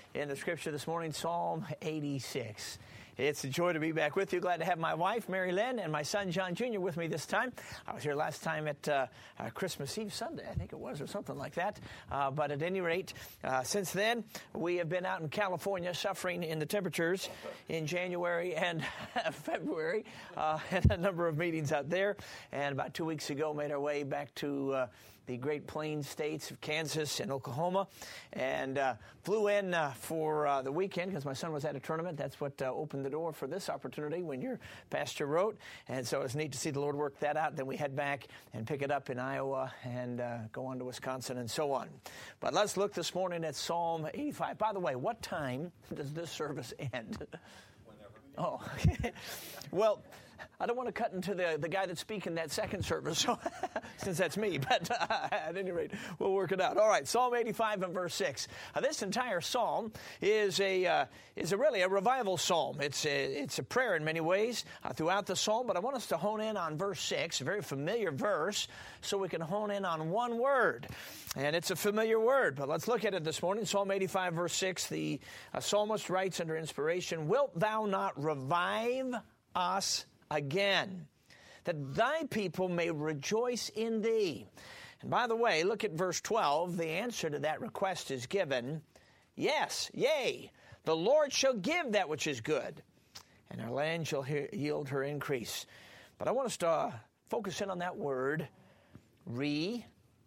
in the scripture this morning, Psalm 86. It's a joy to be back with you. Glad to have my wife, Mary Lynn, and my son, John Jr. with me this time. I was here last time at Christmas Eve Sunday, I think it was, or something like that. But at any rate, since then, we have been out in California suffering in the temperatures in January and February. Had a number of meetings out there. And about 2 weeks ago, made our way back to the Great Plains states of Kansas and Oklahoma, and flew in for the weekend because my son was at a tournament. That's what opened the door for this opportunity when your pastor wrote, and so it's neat to see the Lord work that out. Then we head back and pick it up in Iowa and go on to Wisconsin and so on. But let's look this morning at Psalm 85. By the way, what time does this service end? Whenever. Oh, well, I don't want to cut into the guy that's speaking that second service, so, since that's me, but at any rate, we'll work it out. All right, Psalm 85 and verse 6. This entire psalm is really a revival psalm. It's a prayer in many ways throughout the psalm, but I want us to hone in on verse 6, a very familiar verse, so we can hone in on one word. And it's a familiar word, but let's look at it this morning. Psalm 85, verse 6, the psalmist writes under inspiration, "Wilt thou not revive us again, that thy people may rejoice in thee?" And by the way, look at verse 12. The answer to that request is given. Yes, yea, the Lord shall give that which is good, and our land shall yield her increase. But I want us to focus in on that word, revive.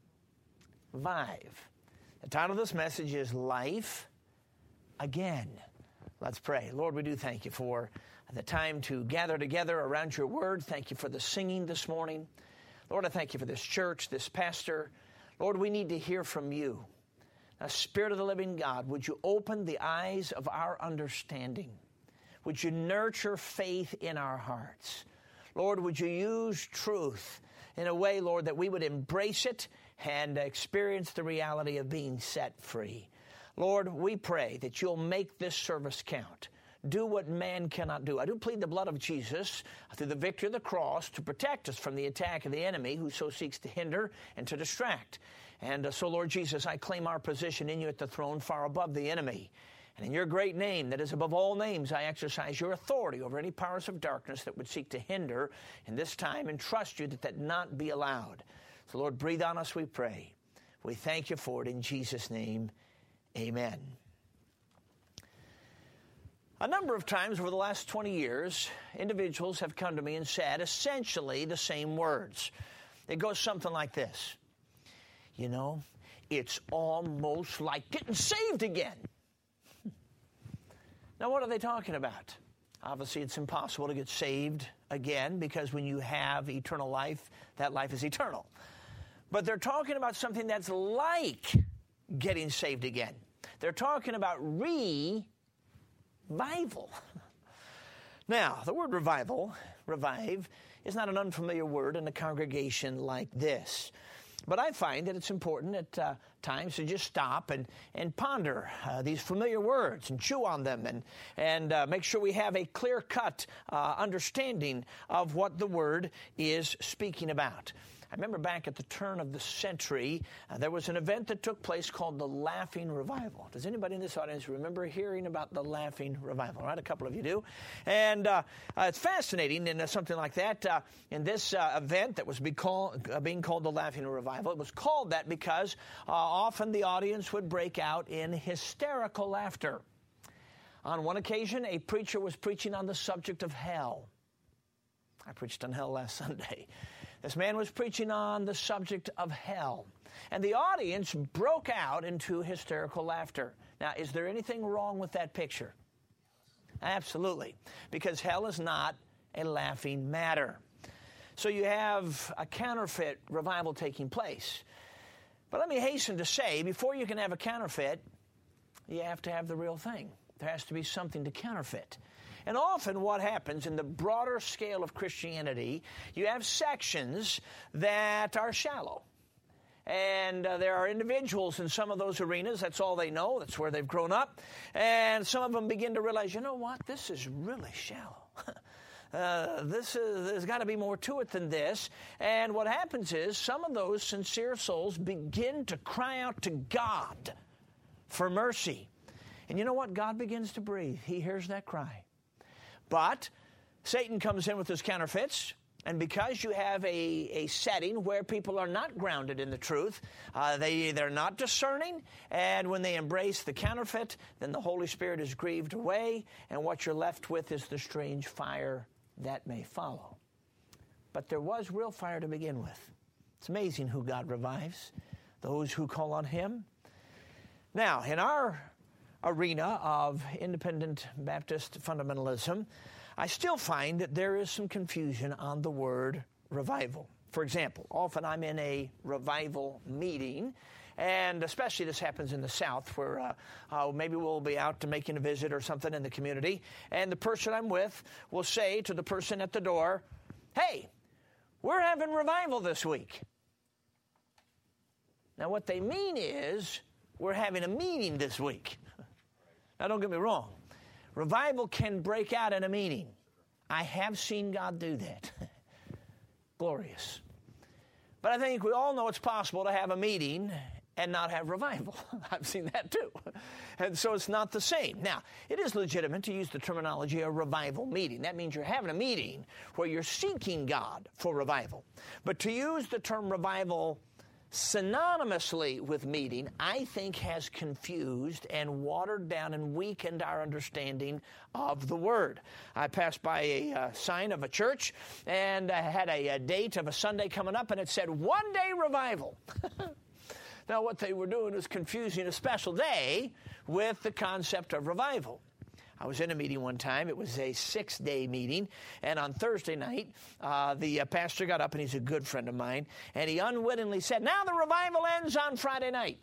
The title of this message is Life Again. Let's pray. Lord, we do thank you for the time to gather together around your word. Thank you for the singing this morning. Lord, I thank you for this church, this pastor. Lord, we need to hear from you. Now, Spirit of the living God, would you open the eyes of our understanding? Would you nurture faith in our hearts? Lord, would you use truth in a way, Lord, that we would embrace it and experience the reality of being set free? Lord, we pray that you'll make this service count. Do what man cannot do. I do plead the blood of Jesus through the victory of the cross to protect us from the attack of the enemy who so seeks to hinder and to distract. And so, Lord Jesus, I claim our position in you at the throne far above the enemy. And in your great name that is above all names, I exercise your authority over any powers of darkness that would seek to hinder in this time, and trust you that that not be allowed. So, Lord, breathe on us, we pray. We thank you for it in Jesus' name. Amen. A number of times over the last 20 years, individuals have come to me and said essentially the same words. It goes something like this. You know, it's almost like getting saved again. Now, what are they talking about? Obviously, it's impossible to get saved again because when you have eternal life, that life is eternal. But they're talking about something that's like getting saved again. They're talking about revival. Now, the word revive, is not an unfamiliar word in a congregation like this. But I find that it's important at times to just stop and ponder these familiar words and chew on them and make sure we have a clear-cut understanding of what the word is speaking about. I remember back at the turn of the century, there was an event that took place called the Laughing Revival. Does anybody in this audience remember hearing about the Laughing Revival? All right, a couple of you do. And it's fascinating in something like that. In this event that was being called the Laughing Revival, it was called that because often the audience would break out in hysterical laughter. On one occasion, a preacher was preaching on the subject of hell. I preached on hell last Sunday. This man was preaching on the subject of hell, and the audience broke out into hysterical laughter. Now, is there anything wrong with that picture? Absolutely, because hell is not a laughing matter. So you have a counterfeit revival taking place. But let me hasten to say, before you can have a counterfeit, you have to have the real thing. There has to be something to counterfeit. And often what happens in the broader scale of Christianity, you have sections that are shallow. And there are individuals in some of those arenas, that's all they know, that's where they've grown up. And some of them begin to realize, you know what, this is really shallow. There's got to be more to it than this. And what happens is some of those sincere souls begin to cry out to God for mercy. And you know what? God begins to breathe. He hears that cry. But Satan comes in with his counterfeits. And because you have a setting where people are not grounded in the truth, they're not discerning, and when they embrace the counterfeit, then the Holy Spirit is grieved away, and what you're left with is the strange fire that may follow. But there was real fire to begin with. It's amazing who God revives, those who call on Him. Now, in our arena of independent Baptist fundamentalism, I still find that there is some confusion on the word revival. For example, often I'm in a revival meeting, and especially this happens in the South where maybe we'll be out to making a visit or something in the community, and the person I'm with will say to the person at the door, "Hey, we're having revival this week." Now what they mean is, we're having a meeting this week. Now don't get me wrong. Revival can break out in a meeting. I have seen God do that. Glorious. But I think we all know it's possible to have a meeting and not have revival. I've seen that too. And so it's not the same. Now, it is legitimate to use the terminology a revival meeting. That means you're having a meeting where you're seeking God for revival. But to use the term revival synonymously with meeting, I think has confused and watered down and weakened our understanding of the Word. I passed by a sign of a church, and I had a date of a Sunday coming up, and it said, "One-day revival." Now, what they were doing was confusing a special day with the concept of revival. I was in a meeting one time. It was a 6-day meeting, and on Thursday night, the pastor got up, and he's a good friend of mine, and he unwittingly said, "Now the revival ends on Friday night."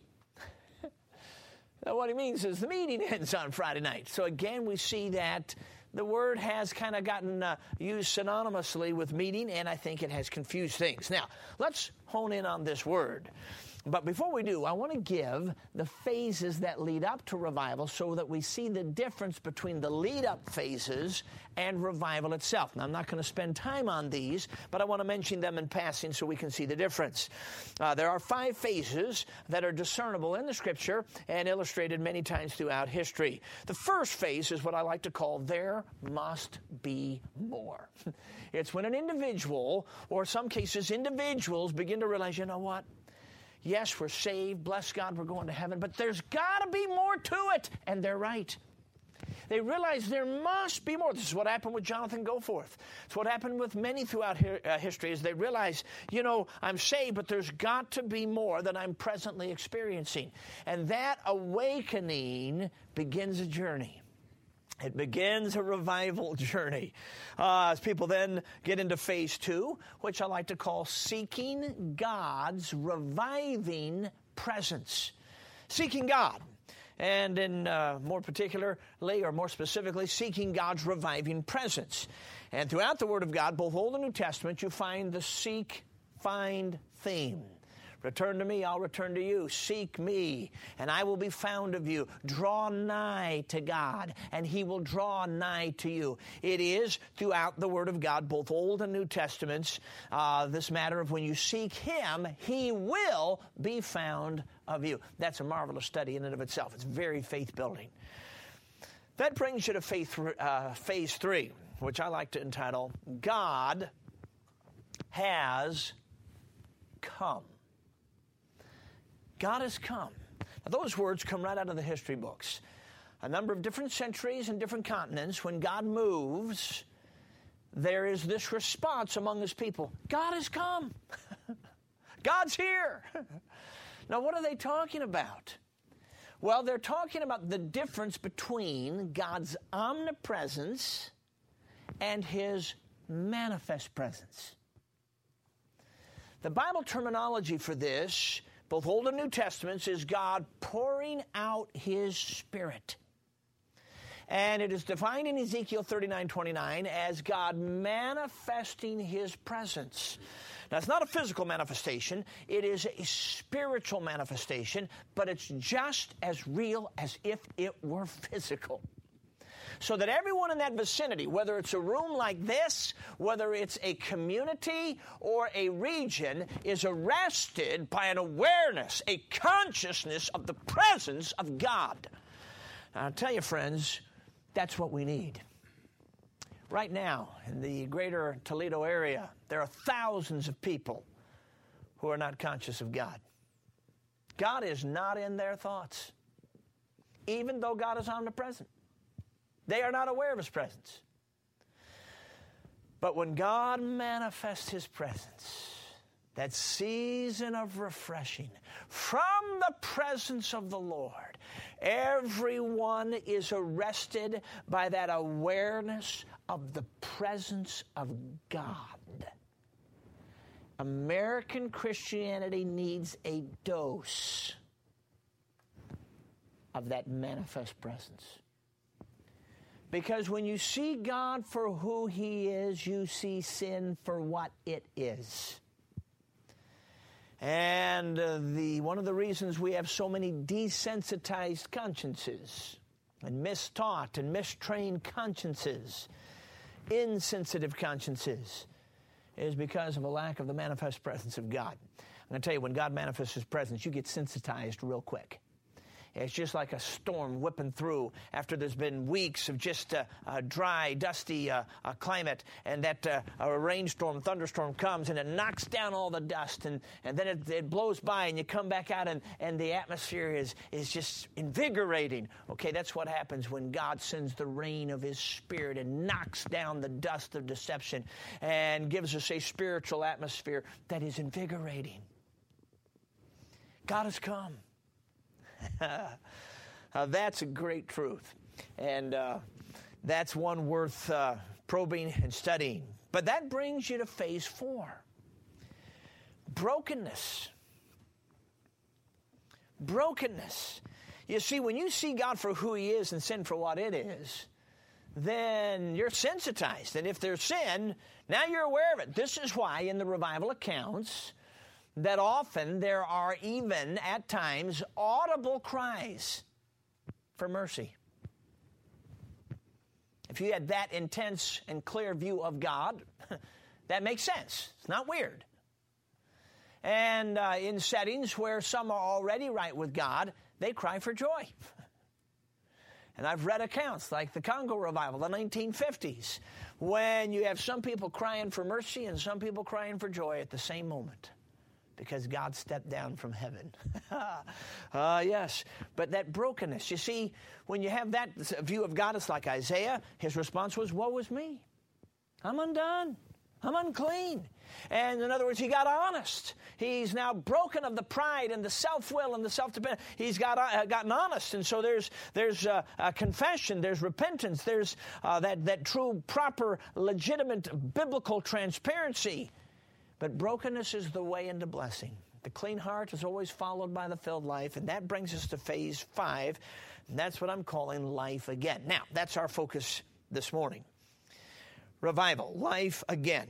Now, what he means is the meeting ends on Friday night. So again, we see that the word has kind of gotten used synonymously with meeting, and I think it has confused things. Now, let's hone in on this word. But before we do, I want to give the phases that lead up to revival so that we see the difference between the lead-up phases and revival itself. Now, I'm not going to spend time on these, but I want to mention them in passing so we can see the difference. There are 5 phases that are discernible in the Scripture and illustrated many times throughout history. The first phase is what I like to call there must be more. It's when an individual, or some cases individuals, begin to realize, you know what? Yes, we're saved. Bless God, we're going to heaven. But there's got to be more to it. And they're right. They realize there must be more. This is what happened with Jonathan Goforth. It's what happened with many throughout history is they realize, you know, I'm saved, but there's got to be more than I'm presently experiencing. And that awakening begins a journey. It begins a revival journey. As people then get into phase 2, which I like to call seeking God's reviving presence. Seeking God. And in more particularly, or more specifically, seeking God's reviving presence. And throughout the Word of God, both Old and New Testament, you find the seek, find theme. Return to me, I'll return to you. Seek me, and I will be found of you. Draw nigh to God, and He will draw nigh to you. It is throughout the Word of God, both Old and New Testaments, this matter of when you seek Him, He will be found of you. That's a marvelous study in and of itself. It's very faith-building. That brings you to phase 3, which I like to entitle, God has come. God has come. Now, those words come right out of the history books. A number of different centuries and different continents, when God moves, there is this response among His people. God has come. God's here. Now, what are they talking about? Well, they're talking about the difference between God's omnipresence and His manifest presence. The Bible terminology for this, both Old and New Testaments, is God pouring out His Spirit. And it is defined in Ezekiel 39:29 as God manifesting His presence. Now, it's not a physical manifestation. It is a spiritual manifestation, but it's just as real as if it were physical. So that everyone in that vicinity, whether it's a room like this, whether it's a community or a region, is arrested by an awareness, a consciousness of the presence of God. I'll tell you, friends, that's what we need. Right now, in the greater Toledo area, there are thousands of people who are not conscious of God. God is not in their thoughts, even though God is omnipresent. They are not aware of His presence. But when God manifests His presence, that season of refreshing from the presence of the Lord, everyone is arrested by that awareness of the presence of God. American Christianity needs a dose of that manifest presence. Because when you see God for who He is, you see sin for what it is. And one of the reasons we have so many desensitized consciences and mistaught and mistrained consciences, insensitive consciences, is because of a lack of the manifest presence of God. I'm going to tell you, when God manifests His presence, you get sensitized real quick. It's just like a storm whipping through after there's been weeks of just a dry, dusty climate, and that a rainstorm, thunderstorm comes, and it knocks down all the dust, and then it blows by, and you come back out, and the atmosphere is just invigorating. Okay, that's what happens when God sends the rain of His Spirit and knocks down the dust of deception and gives us a spiritual atmosphere that is invigorating. God has come. That's a great truth, and that's one worth probing and studying. But that brings you to phase 4. Brokenness. Brokenness. You see, when you see God for who He is and sin for what it is, then you're sensitized. And if there's sin, now you're aware of it. This is why in the revival accounts that often there are even, at times, audible cries for mercy. If you had that intense and clear view of God, that makes sense. It's not weird. And in settings where some are already right with God, they cry for joy. And I've read accounts like the Congo revival, the 1950s, when you have some people crying for mercy and some people crying for joy at the same moment, because God stepped down from heaven. Yes, but that brokenness. You see, when you have that view of God, it's like Isaiah. His response was, woe is me. I'm undone. I'm unclean. And in other words, he got honest. He's now broken of the pride and the self-will and the self-dependence. He's gotten honest. And so there's confession, there's repentance, there's that true, proper, legitimate, biblical transparency. But brokenness is the way into blessing. The clean heart is always followed by the filled life, and that brings us to phase 5, and that's what I'm calling life again. Now, that's our focus this morning. Revival, life again.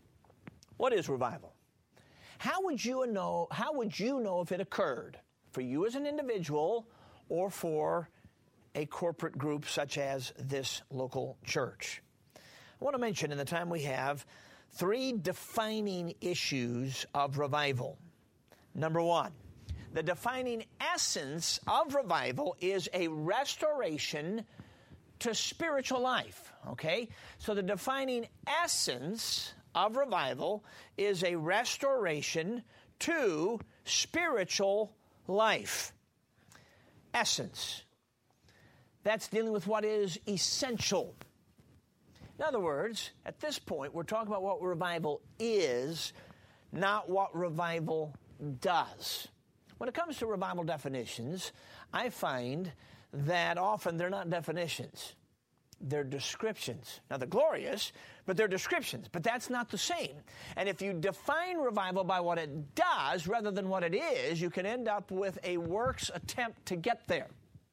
What is revival? How would you know if it occurred for you as an individual or for a corporate group such as this local church? I want to mention in the time we have 3 defining issues of revival. Number 1, the defining essence of revival is a restoration to spiritual life, okay? So the defining essence of revival is a restoration to spiritual life. Essence. That's dealing with what is essential. In other words, at this point, we're talking about what revival is, not what revival does. When it comes to revival definitions, I find that often they're not definitions. They're descriptions. Now, they're glorious, but they're descriptions. But that's not the same. And if you define revival by what it does rather than what it is, you can end up with a works attempt to get there.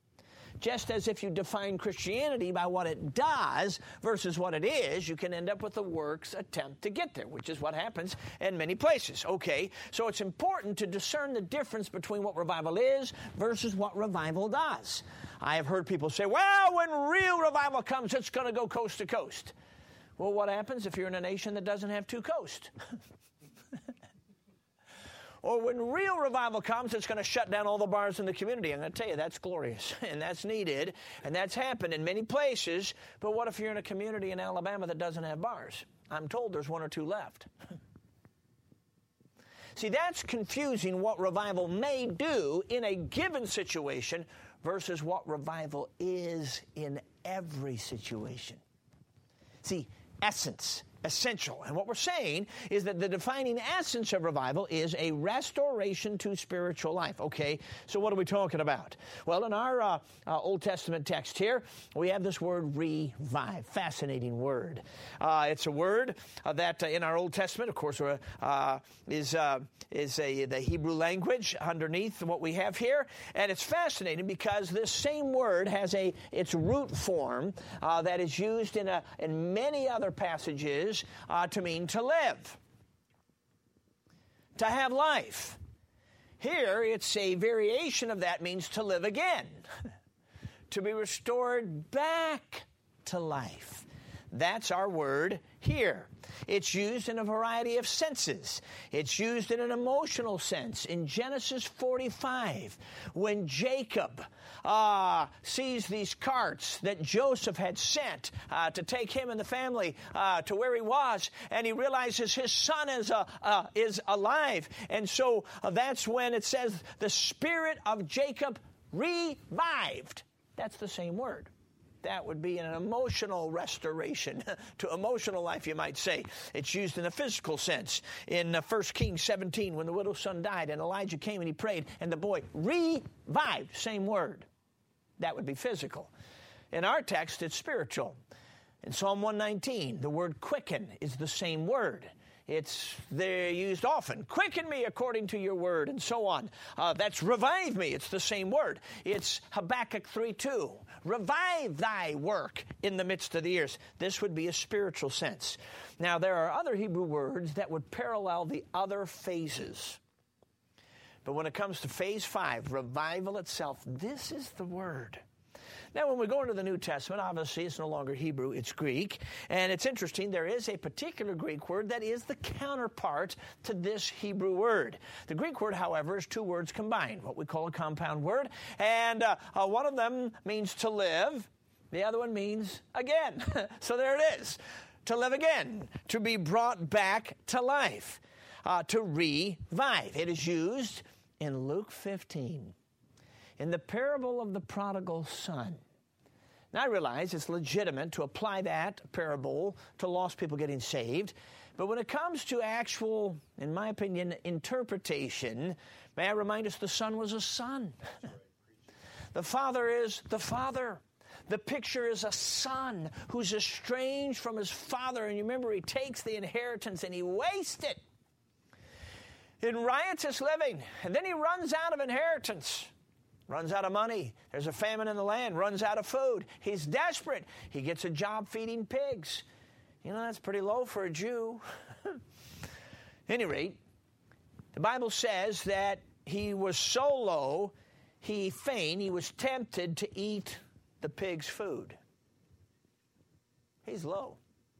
Just as if you define Christianity by what it does versus what it is, you can end up with a works attempt to get there, which is what happens in many places. Okay, so it's important to discern the difference between what revival is versus what revival does. I have heard people say, well, when real revival comes, it's going to go coast to coast. Well, what happens if you're in a nation that doesn't have 2 coasts? Or when real revival comes, it's going to shut down all the bars in the community. I'm going to tell you, that's glorious, and that's needed, and that's happened in many places. But what if you're in a community in Alabama that doesn't have bars? I'm told there's 1 or 2 left. See, that's confusing what revival may do in a given situation versus what revival is in every situation. See, essence. Essential. And what we're saying is that the defining essence of revival is a restoration to spiritual life. Okay, so what are we talking about? Well, in our Old Testament text here, we have this word revive. Fascinating word. It's a word that in our Old Testament, of course, is the Hebrew language underneath what we have here. And it's fascinating because this same word has its root form that is used in many other passages to mean to live, to have life. Here, it's a variation of that, means to live again, to be restored back to life. That's our word here. It's used in a variety of senses. It's used in an emotional sense. In Genesis 45, when Jacob sees these carts that Joseph had sent to take him and the family to where he was, and he realizes his son is alive. And so that's when it says the spirit of Jacob revived. That's the same word. That would be an emotional restoration to emotional life, you might say. It's used in a physical sense. In 1 Kings 17, when the widow's son died and Elijah came and he prayed and the boy revived, same word. That would be physical. In our text, it's spiritual. In Psalm 119, the word quicken is the same word. They're used often. Quicken me according to your word, and so on. That's revive me. It's the same word. It's Habakkuk 3:2. Revive thy work in the midst of the years. This would be a spiritual sense. Now, there are other Hebrew words that would parallel the other phases. But when it comes to phase 5, revival itself, this is the word. Now, when we go into the New Testament, obviously it's no longer Hebrew, it's Greek. And it's interesting, there is a particular Greek word that is the counterpart to this Hebrew word. The Greek word, however, is 2 words combined, what we call a compound word. And one of them means to live, the other one means again. So there it is, to live again, to be brought back to life, to revive. It is used in Luke 15. In the parable of the prodigal son. Now, I realize it's legitimate to apply that parable to lost people getting saved, but when it comes to actual, in my opinion, interpretation, may I remind us the son was a son. The father is the father. The picture is a son who's estranged from his father, and you remember he takes the inheritance and he wastes it in riotous living, and then he runs out of inheritance. Runs out of money. There's a famine in the land. Runs out of food. He's desperate. He gets a job feeding pigs. You know, that's pretty low for a Jew. At any rate, the Bible says that he was so low, he was tempted to eat the pig's food. He's low.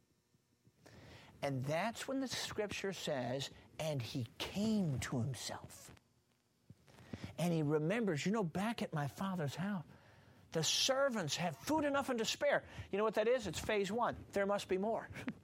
And that's when the scripture says, and he came to himself. And he remembers, back at my father's house, the servants have food enough and to spare. You know what that is? It's phase 1. There must be more.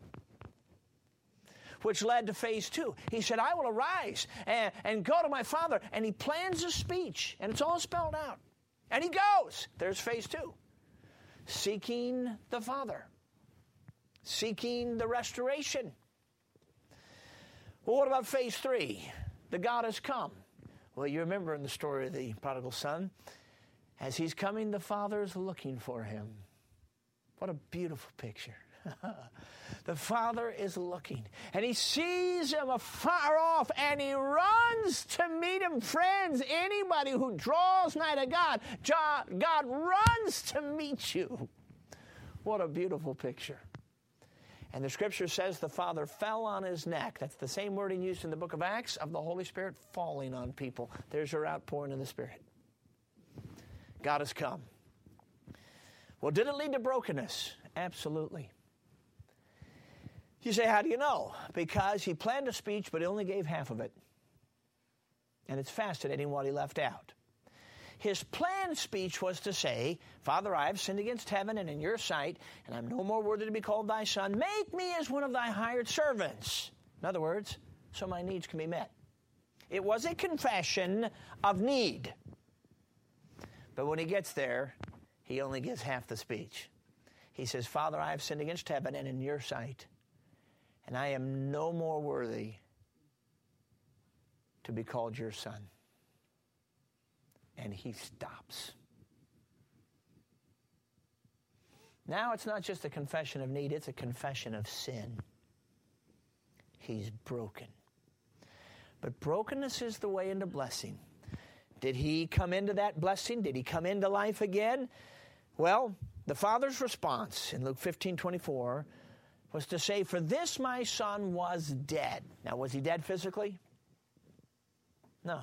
Which led to phase 2. He said, I will arise and go to my father. And he plans a speech. And it's all spelled out. And he goes. There's phase 2. Seeking the Father. Seeking the restoration. Well, what about phase 3? The God has come. Well, you remember in the story of the prodigal son, as he's coming, the father is looking for him. What a beautiful picture. The father is looking, and he sees him afar off, and he runs to meet him. Friends, anybody who draws nigh to God, God runs to meet you. What a beautiful picture. And the scripture says the Father fell on his neck. That's the same wording used in the book of Acts of the Holy Spirit falling on people. There's your outpouring of the Spirit. God has come. Well, did it lead to brokenness? Absolutely. You say, how do you know? Because he planned a speech, but he only gave half of it. And it's fascinating what he left out. His planned speech was to say, Father, I have sinned against heaven and in your sight, and I'm no more worthy to be called thy son. Make me as one of thy hired servants. In other words, so my needs can be met. It was a confession of need. But when he gets there, he only gets half the speech. He says, Father, I have sinned against heaven and in your sight, and I am no more worthy to be called your son. And he stops. Now it's not just a confession of need, it's a confession of sin. He's broken. But brokenness is the way into blessing. Did he come into that blessing? Did he come into life again? Well, the Father's response in Luke 15:24 was to say, for this my son was dead. Now, was he dead physically? No.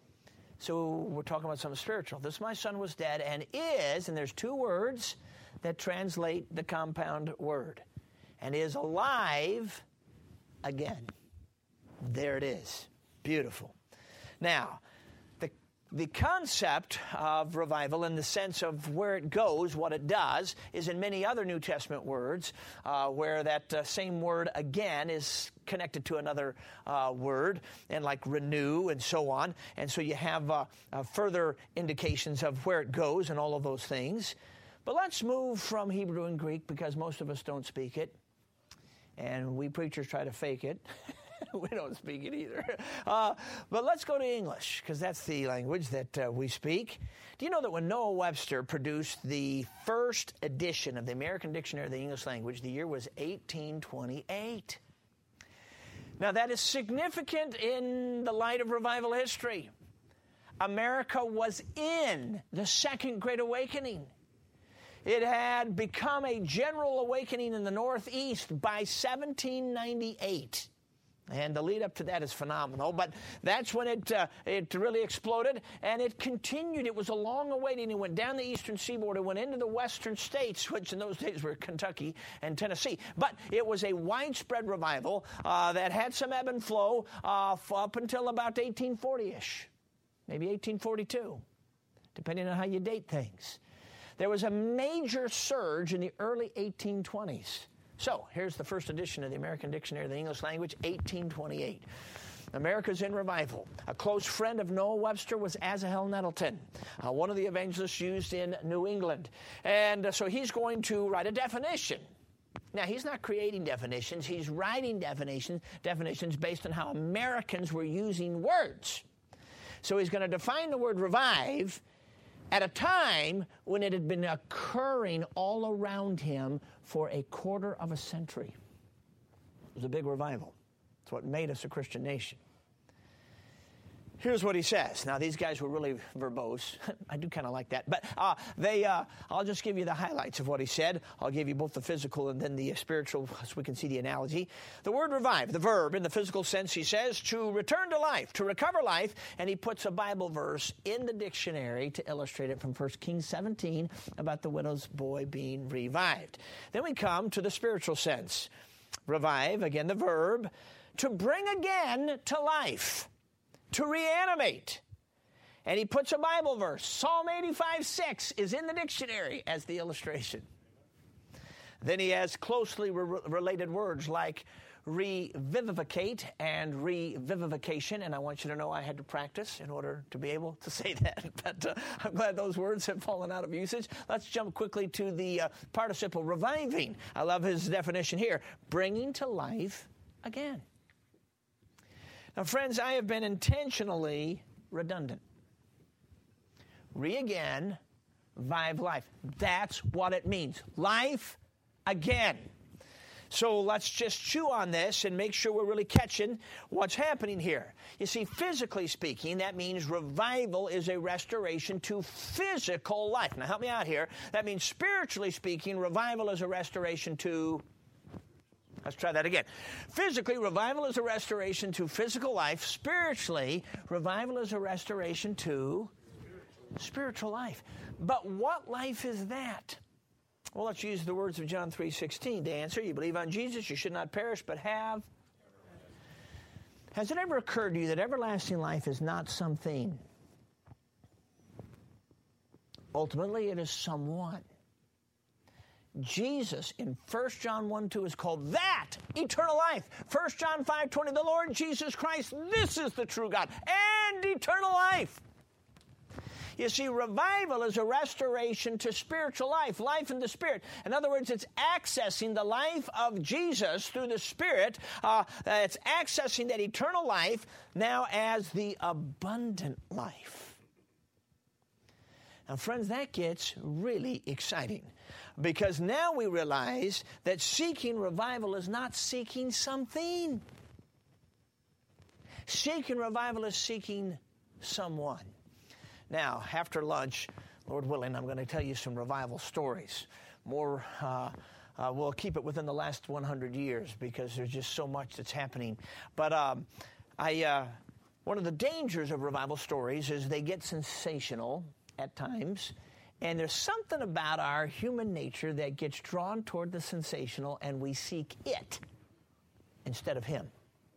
So we're talking about something spiritual. This my son was dead and is, and there's two words that translate the compound word, and is alive again. There it is. Beautiful. Now, the concept of revival in the sense of where it goes, what it does, is in many other New Testament words where that same word again is connected to another word, and like renew and so on. And so you have further indications of where it goes and all of those things. But let's move from Hebrew and Greek because most of us don't speak it. And we preachers try to fake it. We don't speak it either. But let's go to English, because that's the language that we speak. Do you know that when Noah Webster produced the first edition of the American Dictionary of the English Language, the year was 1828? Now, that is significant in the light of revival history. America was in the Second Great Awakening. It had become a general awakening in the Northeast by 1798. And the lead up to that is phenomenal, but that's when it really exploded, and it continued. It was a long awaiting. It went down the eastern seaboard. It went into the western states, which in those days were Kentucky and Tennessee. But it was a widespread revival that had some ebb and flow up until about 1840-ish, maybe 1842, depending on how you date things. There was a major surge in the early 1820s. So, here's the first edition of the American Dictionary of the English Language, 1828. America's in revival. A close friend of Noah Webster was Asahel Nettleton, one of the evangelists used in New England. And so he's going to write a definition. Now, he's not creating definitions. He's writing definitions based on how Americans were using words. So he's going to define the word revive at a time when it had been occurring all around him for a quarter of a century. It was a big revival. It's what made us a Christian nation. Here's what he says. Now, these guys were really verbose. I do kind of like that. But I'll just give you the highlights of what he said. I'll give you both the physical and then the spiritual so we can see the analogy. The word revive, the verb in the physical sense, he says, to return to life, to recover life. And he puts a Bible verse in the dictionary to illustrate it from 1 Kings 17 about the widow's boy being revived. Then we come to the spiritual sense. Revive, again the verb, to bring again to life. To reanimate. And he puts a Bible verse. Psalm 85:6 is in the dictionary as the illustration. Then he has closely related words like revivify and revivification. And I want you to know I had to practice in order to be able to say that. But I'm glad those words have fallen out of usage. Let's jump quickly to the participle reviving. I love his definition here. Bringing to life again. Now, friends, I have been intentionally redundant. Re-again, vive life. That's what it means. Life again. So let's just chew on this and make sure we're really catching what's happening here. You see, physically speaking, that means revival is a restoration to physical life. Now, help me out here. That means spiritually speaking, revival is a restoration to... Let's try that again. Physically, revival is a restoration to physical life. Spiritually, revival is a restoration to spiritual life. But what life is that? Well, let's use the words of John 3:16 to answer. You believe on Jesus, you should not perish, but have Has it ever occurred to you that everlasting life is not something? Ultimately, it is someone. Jesus in 1 John 1:2 is called that eternal life. 1 John 5:20, the Lord Jesus Christ, this is the true God and eternal life. You see, revival is a restoration to spiritual life, life in the Spirit. In other words, it's accessing the life of Jesus through the Spirit. It's accessing that eternal life now as the abundant life. Now, friends, that gets really exciting because now we realize that seeking revival is not seeking something. Seeking revival is seeking someone. Now, after lunch, Lord willing, I'm going to tell you some revival stories. More, we'll keep it within the last 100 years because there's just so much that's happening. But one of the dangers of revival stories is they get sensational at times, and there's something about our human nature that gets drawn toward the sensational, and we seek it instead of Him.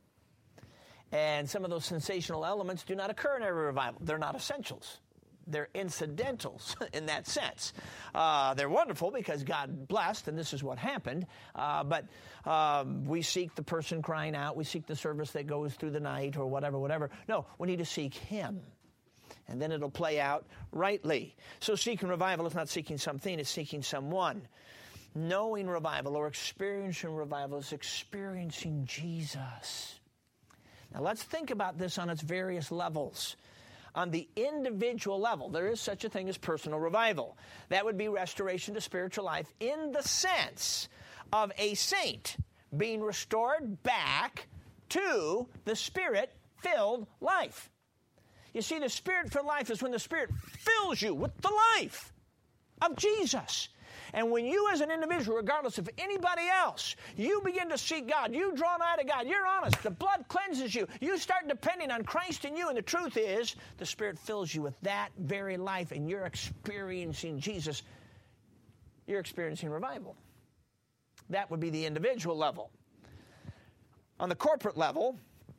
And some of those sensational elements do not occur in every revival. They're not essentials. They're incidentals in that sense. They're wonderful because God blessed, and this is what happened. But we seek the person crying out. We seek the service that goes through the night or whatever. No, we need to seek Him. And then it'll play out rightly. So seeking revival is not seeking something, it's seeking someone. Knowing revival or experiencing revival is experiencing Jesus. Now let's think about this on its various levels. On the individual level, there is such a thing as personal revival. That would be restoration to spiritual life in the sense of a saint being restored back to the Spirit-filled life. You see, the Spirit-filled life is when the Spirit fills you with the life of Jesus. And when you as an individual, regardless of anybody else, you begin to seek God, you draw nigh to God, you're honest, the blood cleanses you, you start depending on Christ in you, and the truth is, the Spirit fills you with that very life, and you're experiencing Jesus. You're experiencing revival. That would be the individual level. On the corporate level,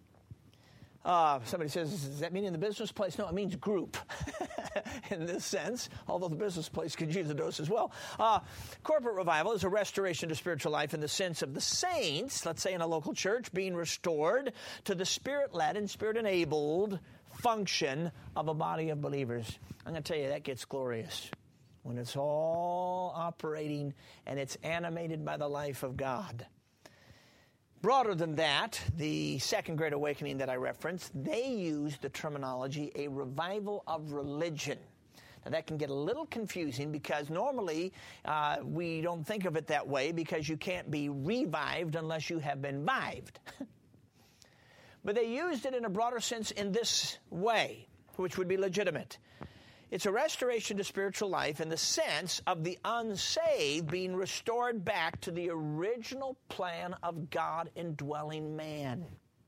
somebody says, does that mean in the business place? No, it means group in this sense, although the business place could use a dose as well. Corporate revival is a restoration to spiritual life in the sense of the saints, let's say in a local church, being restored to the Spirit-led and Spirit-enabled function of a body of believers. I'm going to tell you, that gets glorious when it's all operating and it's animated by the life of God. Broader than that, the Second Great Awakening that I referenced, they use the terminology a revival of religion. Now that can get a little confusing because normally we don't think of it that way because you can't be revived unless you have been vived. But they used it in a broader sense in this way, which would be legitimate. It's a restoration to spiritual life in the sense of the unsaved being restored back to the original plan of God indwelling man.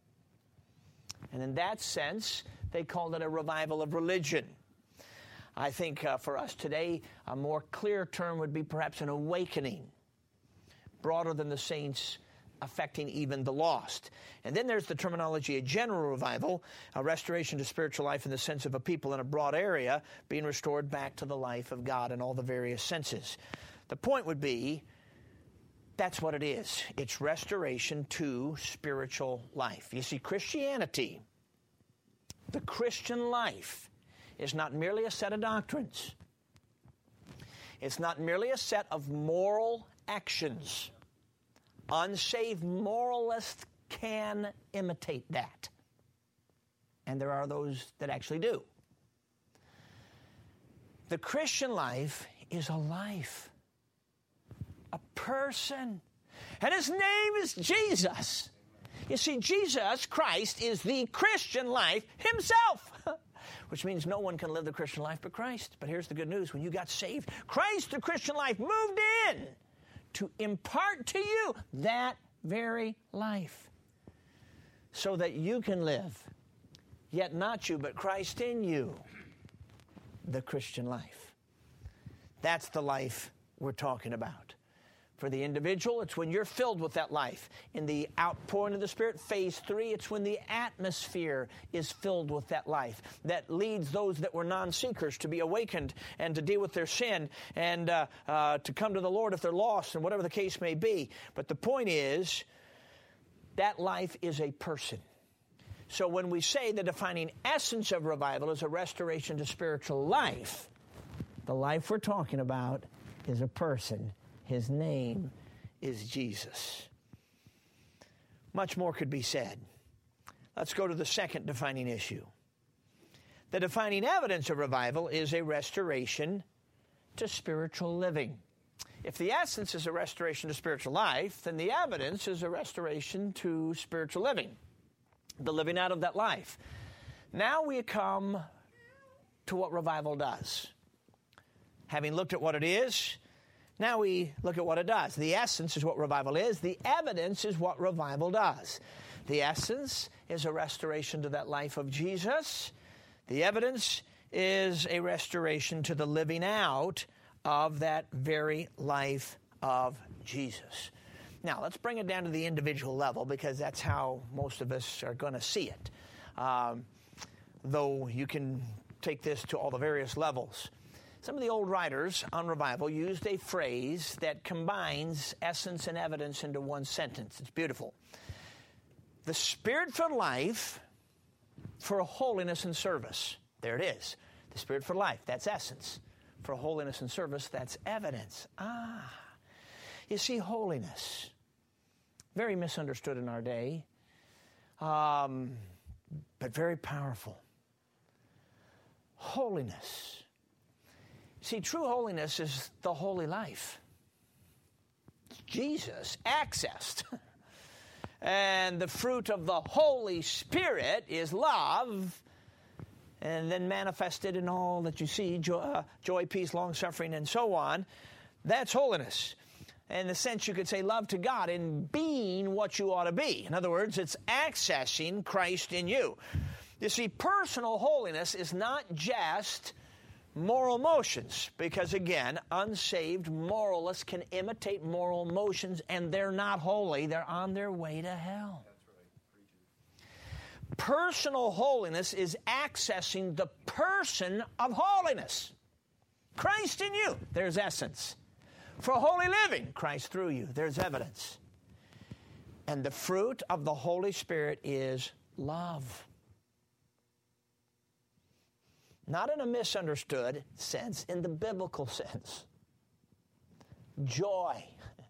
And in that sense, they called it a revival of religion. I think for us today, a more clear term would be perhaps an awakening, broader than the saints, affecting even the lost. And then there's the terminology of general revival, a restoration to spiritual life in the sense of a people in a broad area being restored back to the life of God in all the various senses. The point would be, that's what it is. It's restoration to spiritual life. You see, Christianity, the Christian life, is not merely a set of doctrines. It's not merely a set of moral actions. Unsaved moralists can imitate that. And there are those that actually do. The Christian life is a life, a person, and His name is Jesus. You see, Jesus Christ is the Christian life Himself, which means no one can live the Christian life but Christ. But here's the good news. When you got saved, Christ, the Christian life, moved in to impart to you that very life so that you can live, yet not you, but Christ in you, the Christian life. That's the life we're talking about. For the individual, it's when you're filled with that life. In the outpouring of the Spirit, phase 3, it's when the atmosphere is filled with that life. That leads those that were non-seekers to be awakened and to deal with their sin and to come to the Lord if they're lost and whatever the case may be. But the point is, that life is a person. So when we say the defining essence of revival is a restoration to spiritual life, the life we're talking about is a person. His name is Jesus. Much more could be said. Let's go to the second defining issue. The defining evidence of revival is a restoration to spiritual living. If the essence is a restoration to spiritual life, then the evidence is a restoration to spiritual living, the living out of that life. Now we come to what revival does. Having looked at what it is, now we look at what it does. The essence is what revival is. The evidence is what revival does. The essence is a restoration to that life of Jesus. The evidence is a restoration to the living out of that very life of Jesus. Now, let's bring it down to the individual level because that's how most of us are going to see it. Though you can take this to all the various levels. Some of the old writers on revival used a phrase that combines essence and evidence into one sentence. It's beautiful. The Spirit-filled life for holiness and service. There it is. The Spirit-filled life, that's essence. For holiness and service, that's evidence. You see, holiness, very misunderstood in our day, but very powerful. Holiness. See, true holiness is the holy life. It's Jesus accessed. And the fruit of the Holy Spirit is love, and then manifested in all that you see, joy, peace, long-suffering, and so on. That's holiness. In the sense you could say love to God in being what you ought to be. In other words, it's accessing Christ in you. You see, personal holiness is not just moral motions, because again, unsaved moralists can imitate moral motions and they're not holy. They're on their way to hell. Personal holiness is accessing the person of holiness. Christ in you, there's essence. For holy living, Christ through you, there's evidence. And the fruit of the Holy Spirit is love. Not in a misunderstood sense, in the biblical sense. Joy,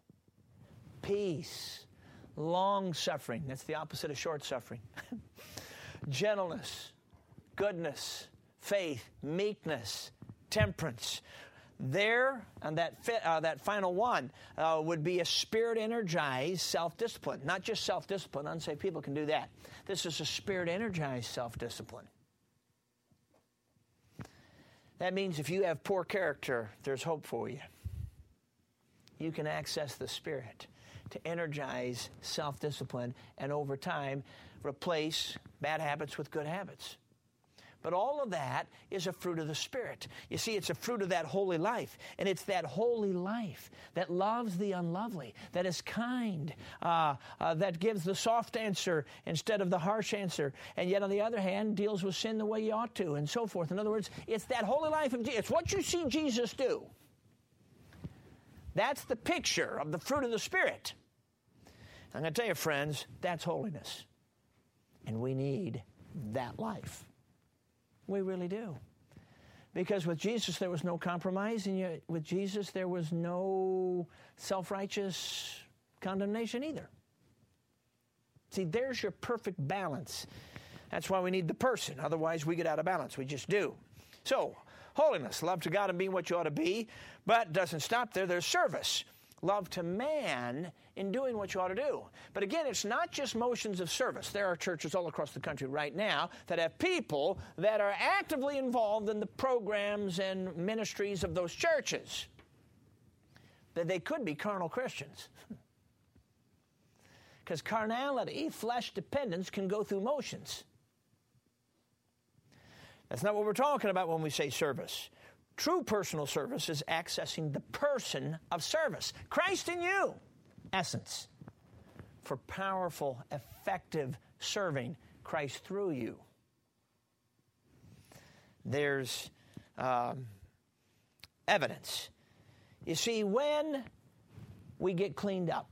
peace, long-suffering. That's the opposite of short-suffering. Gentleness, goodness, faith, meekness, temperance. There, and that final one would be a spirit-energized self-discipline. Not just self-discipline. Unsaved people can do that. This is a spirit-energized self-discipline. That means if you have poor character, there's hope for you. You can access the Spirit to energize self-discipline and over time replace bad habits with good habits. But all of that is a fruit of the Spirit. You see, it's a fruit of that holy life. And it's that holy life that loves the unlovely, that is kind, that gives the soft answer instead of the harsh answer, and yet on the other hand deals with sin the way you ought to, and so forth. In other words, it's that holy life of Jesus. It's what you see Jesus do. That's the picture of the fruit of the Spirit. I'm going to tell you, friends, that's holiness. And we need that life. We really do. Because with Jesus, there was no compromise, and yet with Jesus, there was no self-righteous condemnation either. See, there's your perfect balance. That's why we need the person. Otherwise, we get out of balance. We just do. So, holiness, love to God and being what you ought to be, but doesn't stop there. There's service. Love to man in doing what you ought to do. But again, it's not just motions of service. There are churches all across the country right now that have people that are actively involved in the programs and ministries of those churches. That they could be carnal Christians. Because carnality, flesh dependence, can go through motions. That's not what we're talking about when we say service. True personal service is accessing the person of service. Christ in you, essence, for powerful, effective serving. Christ through you. There's evidence. You see, when we get cleaned up,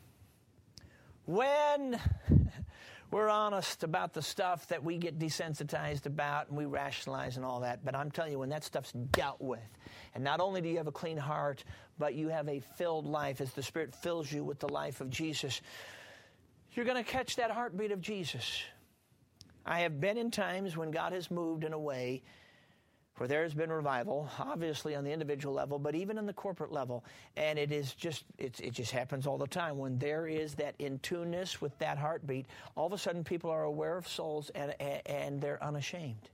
when we're honest about the stuff that we get desensitized about and we rationalize and all that, but I'm telling you, when that stuff's dealt with, and not only do you have a clean heart, but you have a filled life as the Spirit fills you with the life of Jesus, you're going to catch that heartbeat of Jesus. I have been in times when God has moved in a way where there has been revival, obviously on the individual level, but even on the corporate level. And it just happens all the time. When there is that in tuneness with that heartbeat, all of a sudden people are aware of souls and they're unashamed.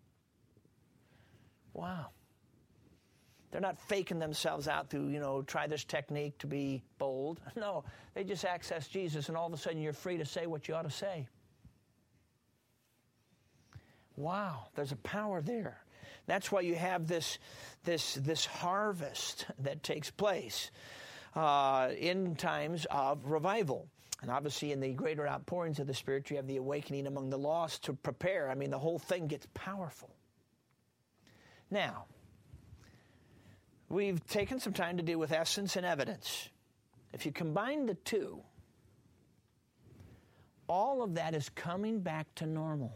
Wow. They're not faking themselves out to, try this technique to be bold. No, they just access Jesus, and all of a sudden you're free to say what you ought to say. Wow, there's a power there. That's why you have this harvest that takes place in times of revival. And obviously in the greater outpourings of the Spirit, you have the awakening among the lost to prepare. I mean, the whole thing gets powerful. Now, we've taken some time to deal with essence and evidence. If you combine the two, all of that is coming back to normal.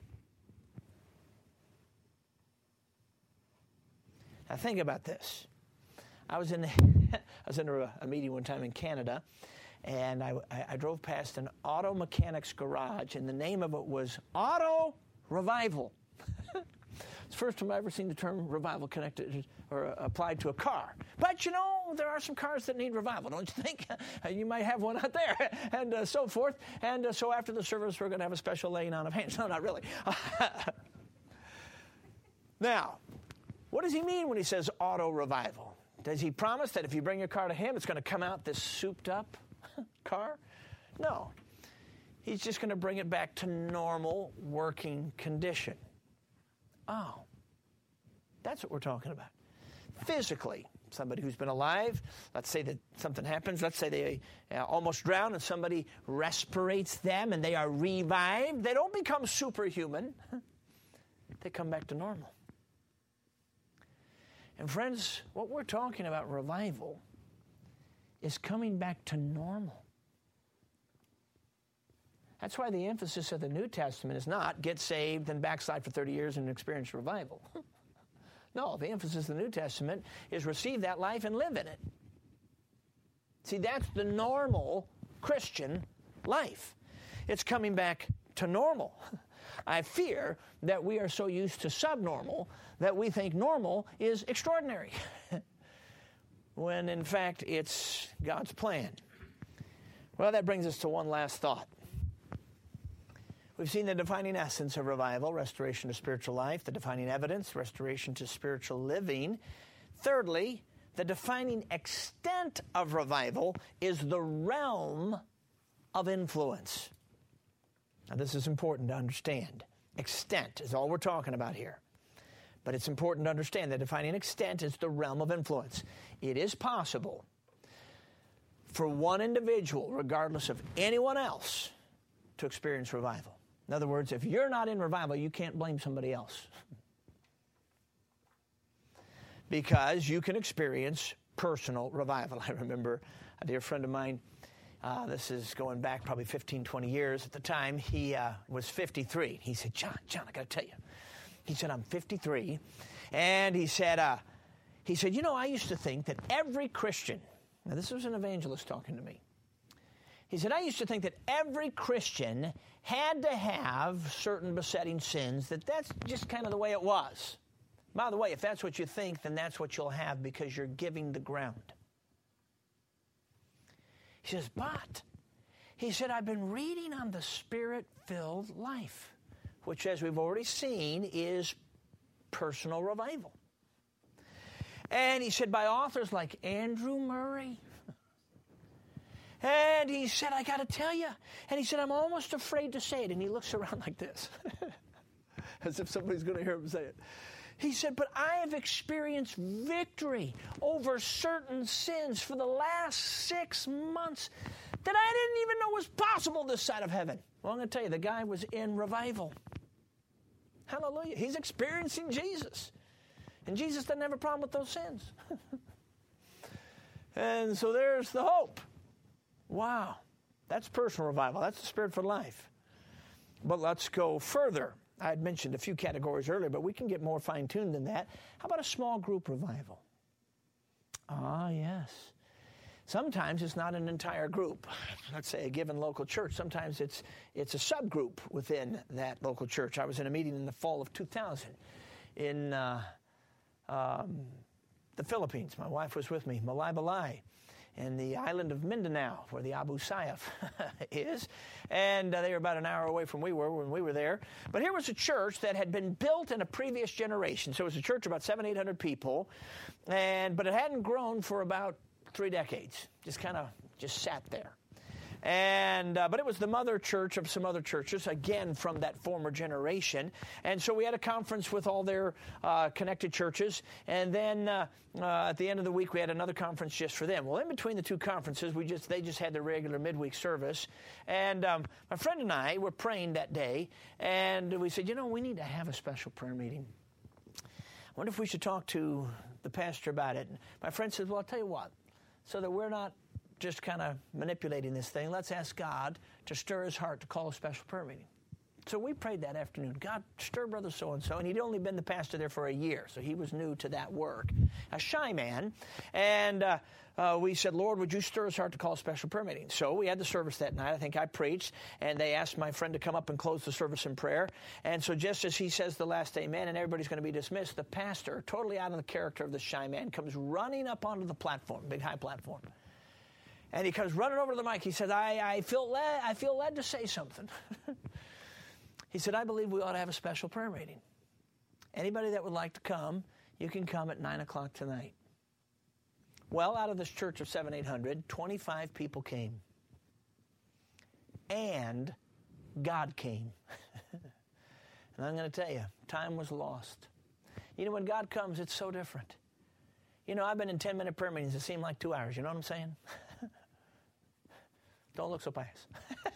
Now think about this. I was in a meeting one time in Canada, and I drove past an auto mechanic's garage, and the name of it was Auto Revival. It's the first time I've ever seen the term revival connected or applied to a car. But, there are some cars that need revival, don't you think? You might have one out there, and so forth. And so after the service, we're going to have a special laying on of hands. No, not really. Now, what does he mean when he says auto revival? Does he promise that if you bring your car to him, it's going to come out this souped-up car? No. He's just going to bring it back to normal working condition. Oh, that's what we're talking about. Physically, somebody who's been alive, let's say that something happens, let's say they almost drown and somebody respirates them and they are revived. They don't become superhuman. They come back to normal. And friends, what we're talking about, revival, is coming back to normal. That's why the emphasis of the New Testament is not get saved and backslide for 30 years and experience revival. No, the emphasis of the New Testament is receive that life and live in it. See, that's the normal Christian life. It's coming back to normal. I fear that we are so used to subnormal that we think normal is extraordinary, when in fact it's God's plan. Well, that brings us to one last thought. We've seen the defining essence of revival, restoration to spiritual life, the defining evidence, restoration to spiritual living. Thirdly, the defining extent of revival is the realm of influence. Now, this is important to understand. Extent is all we're talking about here. But it's important to understand that defining extent is the realm of influence. It is possible for one individual, regardless of anyone else, to experience revival. In other words, if you're not in revival, you can't blame somebody else. Because you can experience personal revival. I remember a dear friend of mine, this is going back probably 15, 20 years at the time. He was 53. He said, John, I got to tell you. He said, I'm 53. And he said, I used to think that every Christian, now this was an evangelist talking to me. He said, I used to think that every Christian had to have certain besetting sins, that's just kind of the way it was. By the way, if that's what you think, then that's what you'll have because you're giving the ground. He says, but, he said, I've been reading on the Spirit-filled life, which, as we've already seen, is personal revival. And he said, by authors like Andrew Murray. And he said, I got to tell you. And he said, I'm almost afraid to say it. And he looks around like this, as if somebody's going to hear him say it. He said, but I have experienced victory over certain sins for the last 6 months that I didn't even know was possible this side of heaven. Well, I'm going to tell you, the guy was in revival. Hallelujah. He's experiencing Jesus. And Jesus doesn't have a problem with those sins. And so there's the hope. Wow. That's personal revival. That's the Spirit for life. But let's go further. I had mentioned a few categories earlier, but we can get more fine-tuned than that. How about a small group revival? Ah, yes. Sometimes it's not an entire group. Let's say a given local church. Sometimes it's a subgroup within that local church. I was in a meeting in the fall of 2000 in the Philippines. My wife was with me, Malaybalay, in the island of Mindanao, where the Abu Sayyaf is. And they were about an hour away from we were when we were there. But here was a church that had been built in a previous generation. So it was a church of about 700-800 people. But it hadn't grown for about 3 decades. Just sat there. But it was the mother church of some other churches, again, from that former generation. And so we had a conference with all their connected churches. And then at the end of the week, we had another conference just for them. Well, in between the two conferences, they just had their regular midweek service. And my friend and I were praying that day. And we said, we need to have a special prayer meeting. I wonder if we should talk to the pastor about it. And my friend said, well, I'll tell you what, so that we're not just kind of manipulating this thing, let's ask God to stir his heart to call a special prayer meeting. So we prayed that afternoon, God, stir brother so-and-so, and he'd only been the pastor there for a year, so he was new to that work. A shy man, and we said, Lord, would you stir his heart to call a special prayer meeting? So we had the service that night. I think I preached, and they asked my friend to come up and close the service in prayer. And so just as he says the last amen and everybody's going to be dismissed, the pastor, totally out of the character of the shy man, comes running up onto the platform, big high platform. And he comes running over to the mic. He said, I feel led to say something. He said, I believe we ought to have a special prayer meeting. Anybody that would like to come, you can come at 9 o'clock tonight. Well, out of this church of 700-800, 25 people came. And God came. And I'm going to tell you, time was lost. When God comes, it's so different. I've been in 10-minute prayer meetings that seem like 2 hours. You know what I'm saying? Don't look so pious.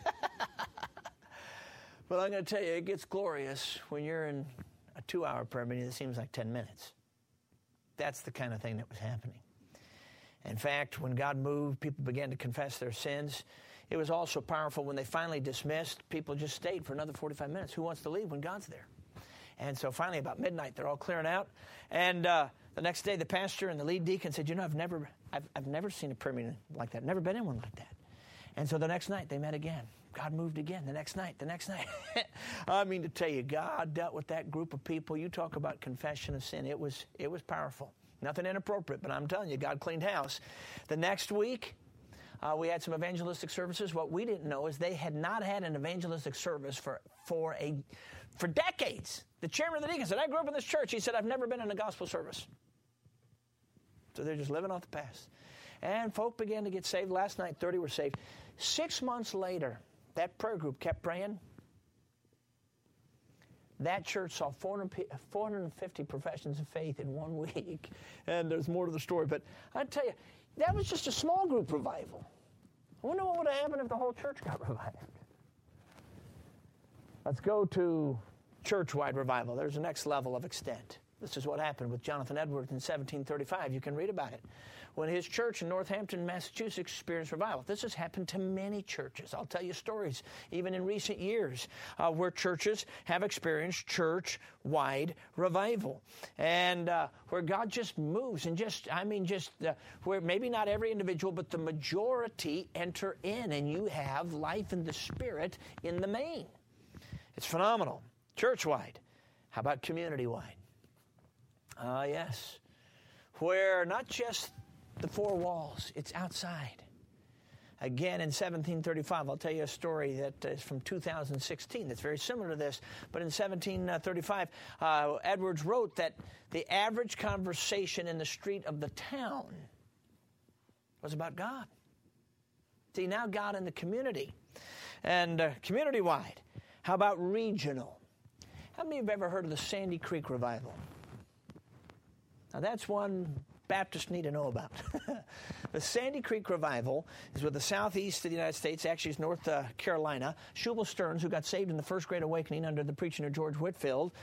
But I'm going to tell you, it gets glorious when you're in a 2-hour prayer meeting that seems like 10 minutes. That's the kind of thing that was happening. In fact, when God moved, people began to confess their sins. It was also powerful when they finally dismissed. People just stayed for another 45 minutes. Who wants to leave when God's there? And so finally, about midnight, they're all clearing out. And the next day, the pastor and the lead deacon said, I've never seen a prayer meeting like that. Never been in one like that. And so the next night, they met again. God moved again. The next night. I mean to tell you, God dealt with that group of people. You talk about confession of sin. It was powerful. Nothing inappropriate, but I'm telling you, God cleaned house. The next week, we had some evangelistic services. What we didn't know is they had not had an evangelistic service for decades. The chairman of the deacon said, I grew up in this church. He said, I've never been in a gospel service. So they're just living off the past. And folk began to get saved. Last night, 30 were saved. 6 months later, that prayer group kept praying. That church saw 450 professions of faith in 1 week. And there's more to the story. But I tell you, that was just a small group revival. I wonder what would have happened if the whole church got revived. Let's go to church-wide revival. There's the next level of extent. This is what happened with Jonathan Edwards in 1735. You can read about it. When his church in Northampton, Massachusetts experienced revival. This has happened to many churches. I'll tell you stories, even in recent years, where churches have experienced church-wide revival. And where God just moves and where maybe not every individual, but the majority enter in, and you have life in the Spirit in the main. It's phenomenal. Church-wide. How about community-wide? Yes. Where not just the four walls, it's outside. Again, in 1735, I'll tell you a story that is from 2016 that's very similar to this. But in 1735, Edwards wrote that the average conversation in the street of the town was about God. See, now God in the community. And community-wide. How about regional? How many of you have ever heard of the Sandy Creek Revival? Now, that's one Baptists need to know about. The Sandy Creek Revival is with the southeast of the United States, actually it's North Carolina. Shubal Stearns, who got saved in the First Great Awakening under the preaching of George Whitefield,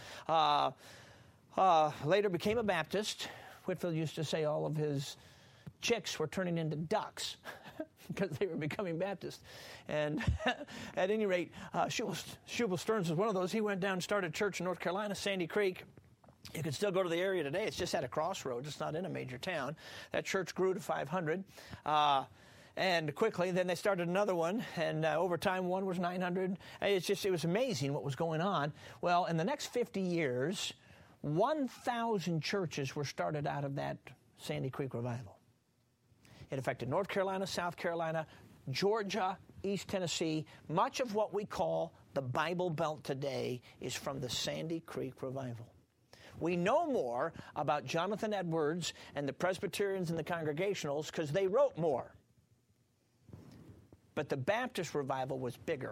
later became a Baptist. Whitefield used to say all of his chicks were turning into ducks because they were becoming Baptist. And at any rate, Shubal Stearns was one of those. He went down and started a church in North Carolina, Sandy Creek. You can still go to the area today. It's just at a crossroads. It's not in a major town. That church grew to 500. And quickly, then they started another one. And over time, one was 900. It was amazing what was going on. Well, in the next 50 years, 1,000 churches were started out of that Sandy Creek Revival. It affected North Carolina, South Carolina, Georgia, East Tennessee. Much of what we call the Bible Belt today is from the Sandy Creek Revival. We know more about Jonathan Edwards and the Presbyterians and the Congregationals because they wrote more. But the Baptist revival was bigger.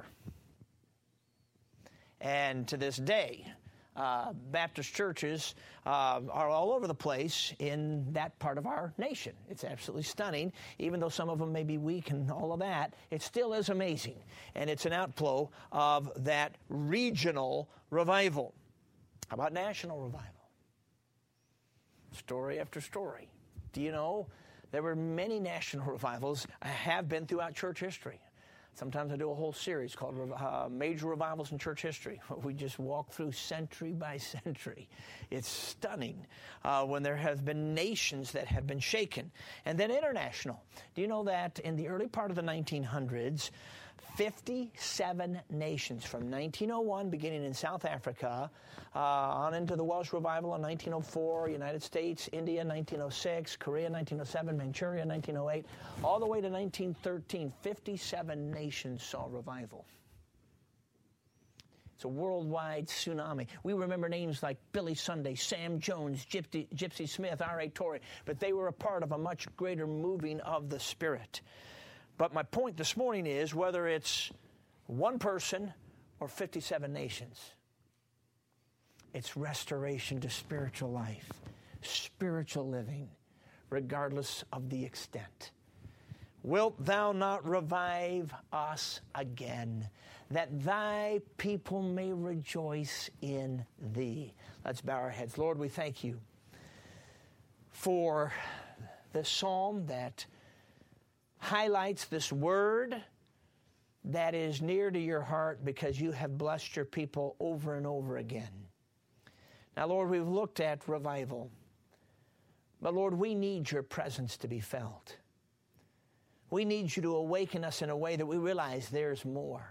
And to this day, Baptist churches are all over the place in that part of our nation. It's absolutely stunning. Even though some of them may be weak and all of that, it still is amazing. And it's an outflow of that regional revival. How about national revival? Story after story. Do you know there were many national revivals have been throughout church history? Sometimes I do a whole series called Major Revivals in Church History. We just walk through century by century. It's stunning when there have been nations that have been shaken. And then international. Do you know that in the early part of the 1900s, 57 nations from 1901, beginning in South Africa, on into the Welsh Revival in 1904, United States, India 1906, Korea 1907, Manchuria 1908, all the way to 1913, 57 nations saw revival. It's a worldwide tsunami. We remember names like Billy Sunday, Sam Jones, Gypsy Smith, R.A. Torrey, but they were a part of a much greater moving of the Spirit. But my point this morning is whether it's one person or 57 nations, it's restoration to spiritual life, spiritual living, regardless of the extent. Wilt thou not revive us again, that thy people may rejoice in thee? Let's bow our heads. Lord, we thank you for this psalm that highlights this word that is near to your heart because you have blessed your people over and over again. Now, Lord, we've looked at revival, but Lord, we need your presence to be felt. We need you to awaken us in a way that we realize there's more,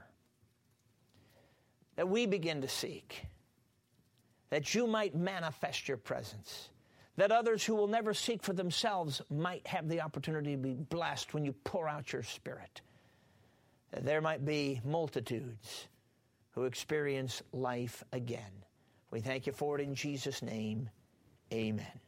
that we begin to seek, that you might manifest your presence, that others who will never seek for themselves might have the opportunity to be blessed when you pour out your Spirit. That there might be multitudes who experience life again. We thank you for it in Jesus' name. Amen.